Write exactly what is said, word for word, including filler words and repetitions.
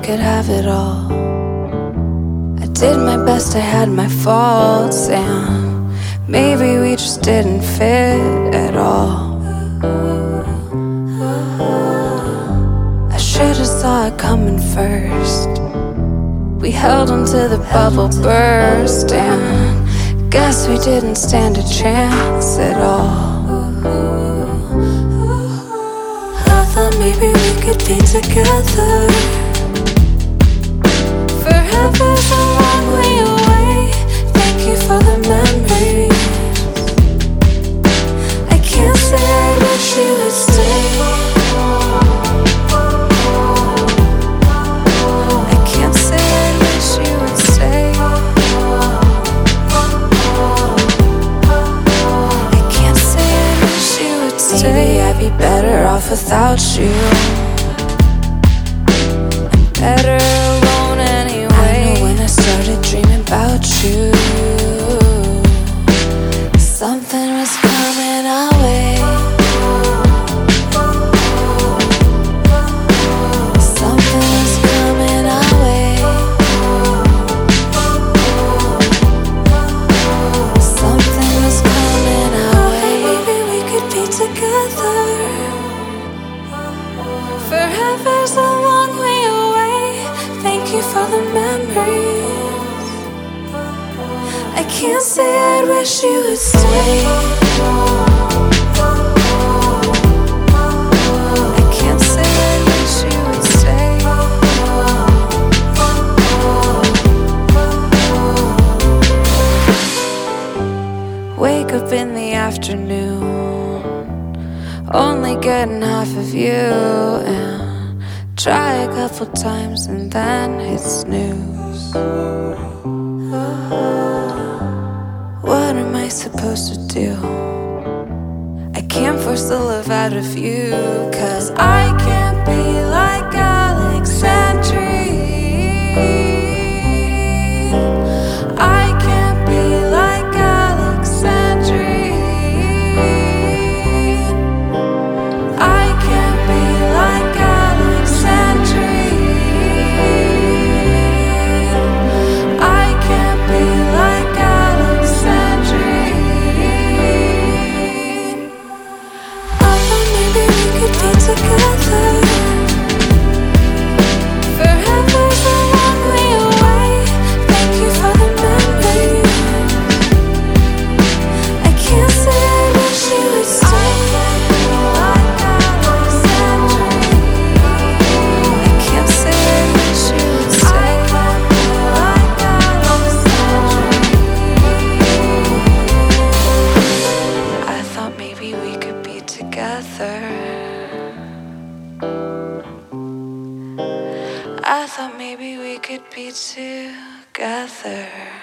could have it all. I did my best, I had my faults, and maybe we just didn't fit at all. I should've saw it coming first. We held until the bubble burst, and guess we didn't stand a chance at all. I thought maybe we could be together. Forever's a long way away. Thank you for the memories. I can't say I wish you would stay. I can't say I wish you would stay. I can't say I wish you would stay. Maybe I'd be better off without you. I'm better alone anyway. I know when I started dreaming about you, something was coming our way. Something was coming our way. Something was coming our way. Maybe we could be together. Forever's a long way away. Thank you for the memories. I can't say I'd wish you would stay. I can't say I wish you would stay. Wake up in the afternoon, only getting half of you, and try a couple times and then hit snooze. What am I supposed to do? I can't force the love out of you, 'cause I can't be like Alexandrine. I can't be like Alexandrine. I can't be like Alexandrine. I can't be like Alexandrine. I thought maybe we could be together. Forever's a long way away. Thank you for the memories. I can't say I wish you would stay. I can't say I wish you would stay. I thought maybe we could be together. I thought maybe we could be together.